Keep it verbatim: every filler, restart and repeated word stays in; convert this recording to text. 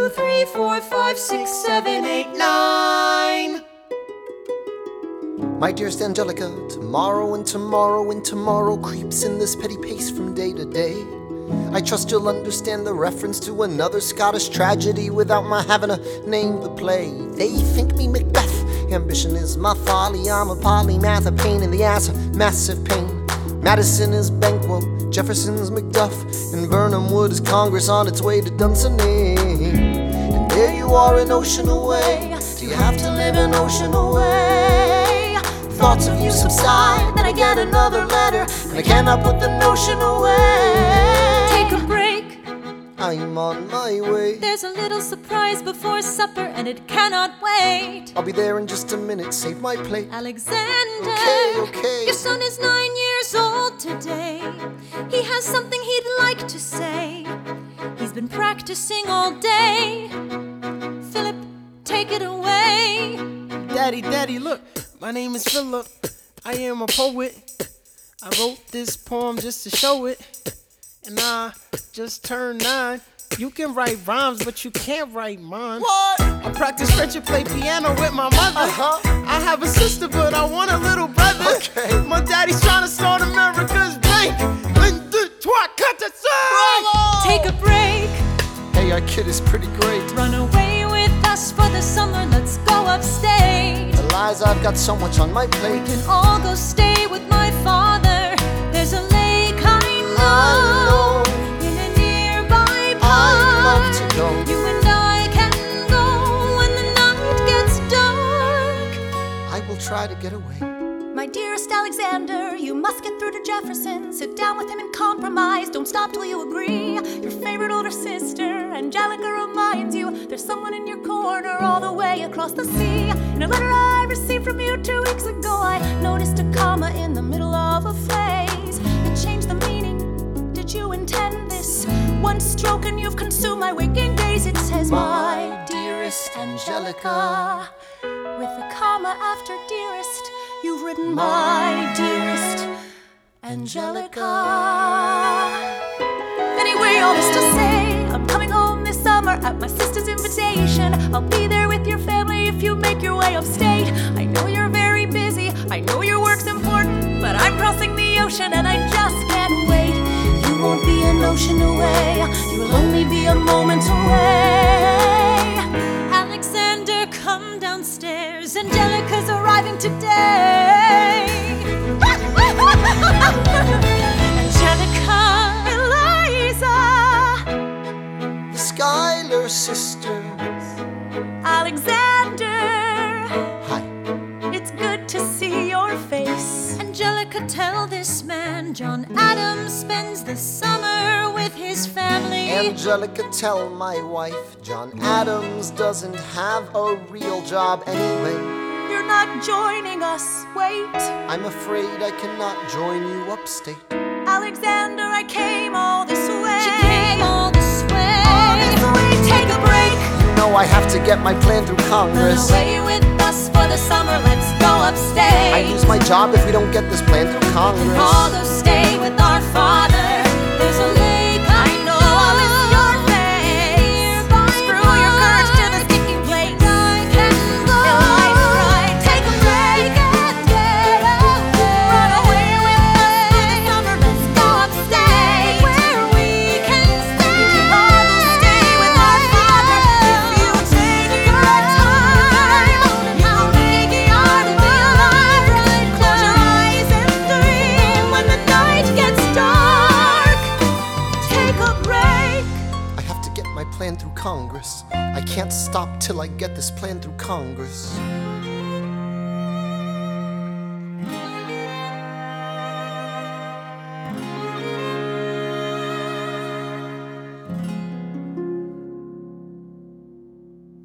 two, three, four, five, six, seven, eight, nine. My dearest Angelica, tomorrow and tomorrow and tomorrow creeps in this petty pace from day to day. I trust you'll understand the reference to another Scottish tragedy without my having to name the play. They think me Macbeth, ambition is my folly. I'm a polymath, a pain in the ass, a massive pain. Madison is Banquo, Jefferson's Macduff, and Burnham Wood is Congress on its way to Dunsinane. And there you are an ocean away. Do you have to live an ocean away? Thoughts of you subside, then I get another letter, and I cannot put the notion away. Take a break. I'm on my way. There's a little surprise before supper, and it cannot wait. I'll be there in just a minute, save my plate. Alexander, Okay, okay. your son is nine years old today. He has something he'd like to say. He's been practicing all day. Philip, take it away. Daddy, Daddy, look, my name is Philip. I am a poet. I wrote this poem just to show it. And I just turned nine. You can write rhymes, but you can't write mine. What? I practice French and play piano with my mother. Uh-huh. I have a sister, but I want a little brother. Okay. My daddy's trying to start America's bank. Un, deux, trois, quatre, cinq. Take a break. Hey, our kid is pretty great. Run away with us for the summer. Let's go upstate. Eliza, I've got so much on my plate. We can all go stay with my father. There's a lake I know, in a nearby park. I'd love to go. You and I can go when the night gets dark. I will try to get away. My dearest Alexander, you must get through to Jefferson. Sit down with him and compromise. Don't stop till you agree. Your favorite older sister, Angelica, reminds you there's someone in your corner all the way across the sea. In a letter I received from you two weeks ago, I noticed a comma in the middle of a phrase. It changed the meaning. Did you intend this? One stroke and you've consumed my waking days. It says, my dearest Angelica, with a comma after dearest. You've written my dearest Angelica. Anyway, all this to say, I'm coming home this summer at my sister's invitation. I'll be there with your family if you make your way upstate. I know you're very busy, I know your work's important, but I'm crossing the ocean and I just can't wait. You won't be an ocean away, you will only be a moment away. Alexander, come downstairs. Angelica's arriving today. Angelica, Eliza, The Schuyler sisters. Alexander, Hi. it's good to see your face. Angelica, tell this man John Adams spends the summer with his family. Angelica, tell my wife John Adams doesn't have a real job anyway. You're not joining us, wait. I'm afraid I cannot join you upstate. Alexander, I came all this way. She came all this way. All this way, take a break. You know I have to get my plan through Run Congress. away with us for the summer. Let's go upstate. I lose my job if we don't get this plan through Congress. All go stay with our father. There's a lake I know. I'll miss your face. Screw your courage to the sticky place. I can go. Eliza, right. Take a break and get away. Run away with us for the summer. Let's go upstate where we can stay. We can all go stay with our father. If you take your time, you'll make it hard to be alive. Right. Close your eyes and dream when the night gets dark. Take a break. I have to get my plan through Congress. I can't stop till I get this plan through Congress.